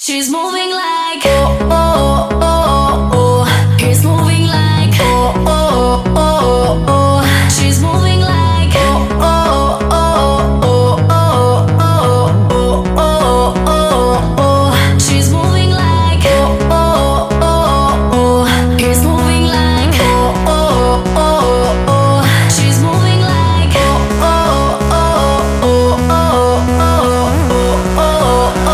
She's moving like oh oh oh oh. He's moving like oh oh oh oh. She's moving like oh oh oh oh oh oh oh oh oh. She's moving like oh oh oh oh. He's moving like oh oh oh oh. She's moving like oh oh oh oh oh oh oh oh.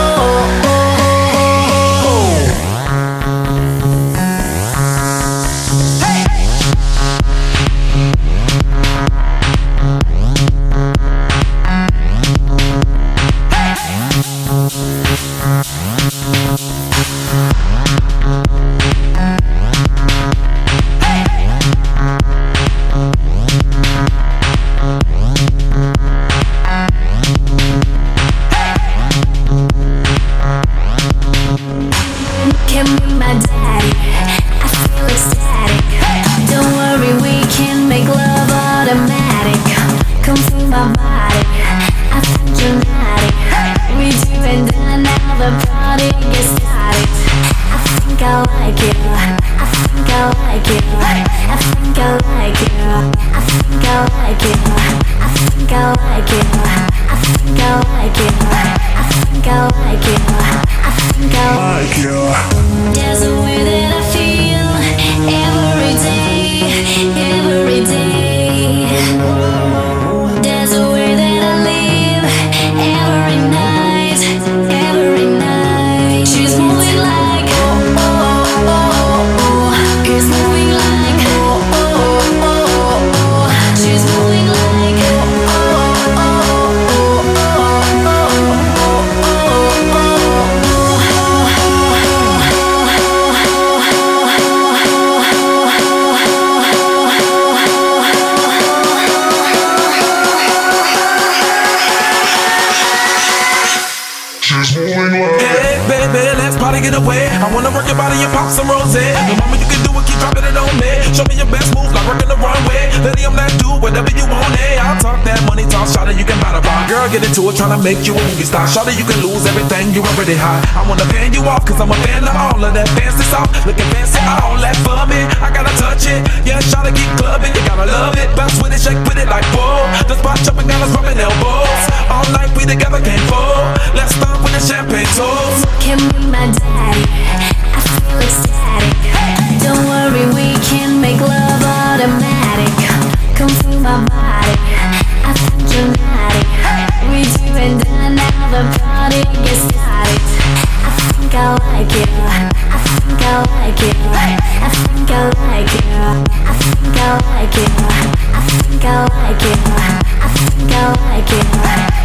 Can be my daddy, I feel ecstatic. Don't worry, we can make love automatic. Come through my body, I think you're naughty. We do and then now the party gets started. I think I like it, I think I like it, I think I like it, I think I like it, I think I like it, I think I like it, I think I like it, I think I like it. There's a way that I feel every day. There's a way that I live every night. She's moving like oh oh oh oh. He's moving like oh oh oh oh. She's moving like oh oh oh oh oh Hey, baby, let's party, get away. I wanna work your body and pop some rosé. The mama, you can do it, keep dropping it on me. Show me your best moves, like working the runway. Lady, I'm that dude, whatever you want, eh. I'll talk that money, talk, shawty, you can buy the bar. Girl, get into it, tryna make you a movie star. Shawty, you can lose everything, you already high. I wanna fan you off, cause I'm a fan of all of that fancy stuff. Looking fancy, all that for me. I gotta touch it, yeah, shawty, keep clubbing, you gotta love it. Bounce with it, shake with it like whoa. The spot jumping, got us rubbing elbows. All night, we together, can't fold. Let's start with the champagne toast. Can be my daddy, I feel ecstatic. Don't worry, we can make love automatic. Come through my body, I think you're naughty. We do and then now the party gets started. I think I like it, I think I like it, I think I like it, I think I like it, I think I like it, I think I like it.